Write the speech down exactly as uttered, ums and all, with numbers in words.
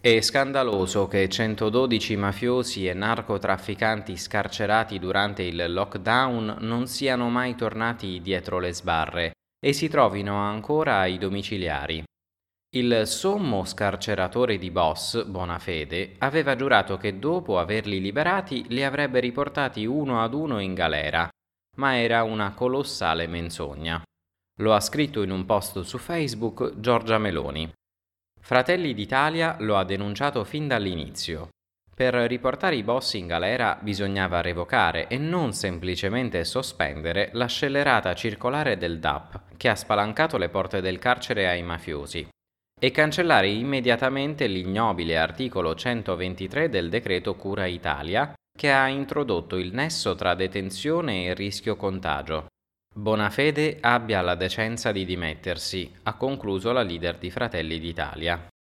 È scandaloso che centododici mafiosi e narcotrafficanti scarcerati durante il lockdown non siano mai tornati dietro le sbarre e si trovino ancora ai domiciliari. Il sommo scarceratore di Boss, Bonafede, aveva giurato che dopo averli liberati li avrebbe riportati uno ad uno in galera, ma era una colossale menzogna. Lo ha scritto in un post su Facebook Giorgia Meloni. Fratelli d'Italia lo ha denunciato fin dall'inizio. Per riportare i boss in galera bisognava revocare e non semplicemente sospendere la scellerata circolare del D A P che ha spalancato le porte del carcere ai mafiosi e cancellare immediatamente l'ignobile articolo centoventitré del decreto Cura Italia che ha introdotto il nesso tra detenzione e rischio contagio. Bonafede abbia la decenza di dimettersi, ha concluso la leader di Fratelli d'Italia.